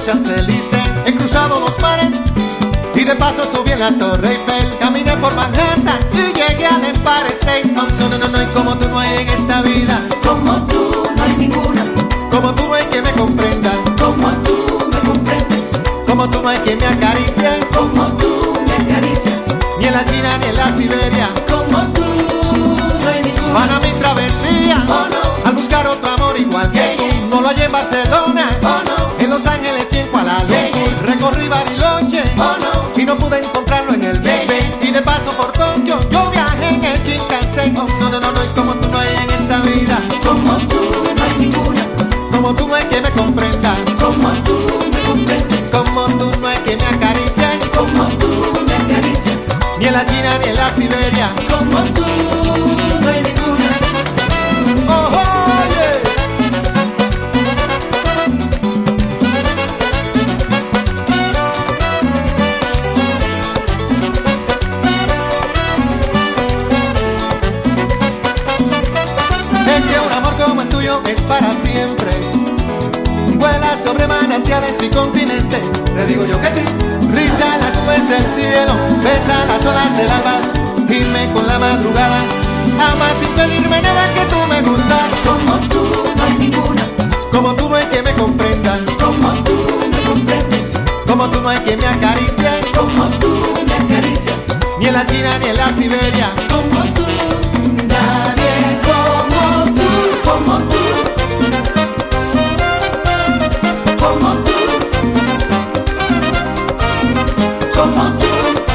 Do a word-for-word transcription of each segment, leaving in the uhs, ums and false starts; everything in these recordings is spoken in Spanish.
Champs-Élysées, he cruzado los mares y de paso subí en la Torre Eiffel. Caminé por Manhattan y llegué al Empire State. No, no, no, no, y como tú no hay en esta vida, como tú no hay ninguna, como tú no hay que me comprenda, como tú me comprendes, como tú no hay que me acaricie, como tú me acaricias, ni en la China ni en la Siberia, como tú no hay ninguna. Para mi travesía, oh no, al buscar otro amor igual que tú, no lo hallé en Barcelona, oh no, en Los Ángeles y en Kuala Lumpur, recorrí Bariloche, oh no, y no pude encontrarlo en el Big Ben, y de paso por Tokio, yo viajé en el Shinkansen. Oh, no, no, no, no, y como tú no hay en esta vida, como tú no hay ninguna, como tú no hay que me comprenda, como tú me comprendes, como tú no hay que me acaricie, como tú me acaricias, ni en la China ni en la Siberia, como tú no hay ninguna. oh, oye. Es que un amor como el tuyo es para siempre. Vuela sobre manantiales y continentes. Le digo yo que sí. Risa las nubes del cielo, besa las olas del alba, gime con la madrugada, ama sin pedirme nada, que tú me gustas. Como tú no hay ninguna, Como tú no hay que me comprenda, como tú me comprendes, como tú no hay que me acaricie, como tú me acaricias, ni en la China ni en la Siberia, como tú. Nadie como tú, como tú, como tú, como tú,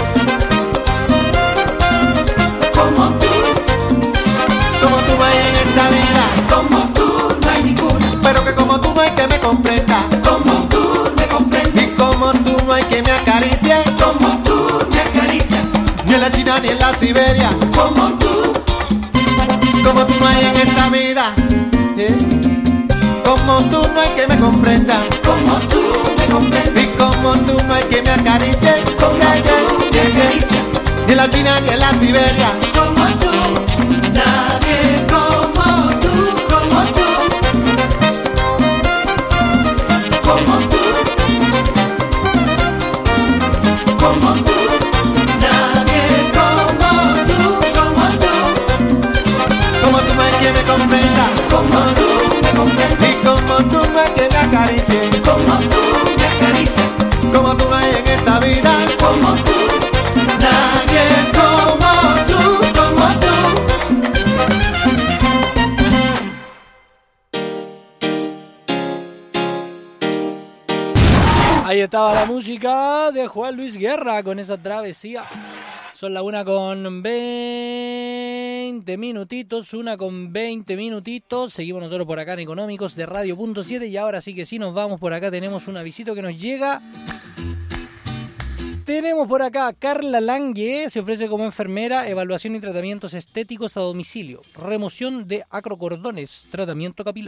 como tú, como tú no hay en esta vida, como tú no hay ninguna, pero que como tú no hay que me comprenda, como tú me y comprendes, como tú no hay que me acaricie, como tú me acaricias, ni en la China ni en la Siberia, como tú, como tú no hay en esta vida, yeah. Como tú no hay que me comprenda, como tú me comprendes, y como tú no hay que me acaricie, como yeah, tú yeah, me yeah, yeah. acaricias, Ni en la China ni en la Siberia, como tú. Nadie como tú, como tú, como tú, como tú. Nadie como tú, como tú, como tú no hay que me comprenda, como tú me comprendes, y como tú no hay que me acaricie, como tú me acaricias, como tú no hay en esta vida, como tú. Nadie como tú, como tú. Ahí estaba la música de Juan Luis Guerra con esa travesía. Son la una con veinte minutitos, una con veinte minutitos. Seguimos nosotros por acá en Económicos de Radio Punto siete y ahora sí que sí nos vamos por acá. Tenemos un avisito que nos llega. Tenemos por acá a Carla Lange, se ofrece como enfermera, evaluación y tratamientos estéticos a domicilio, remoción de acrocordones, tratamiento capilar.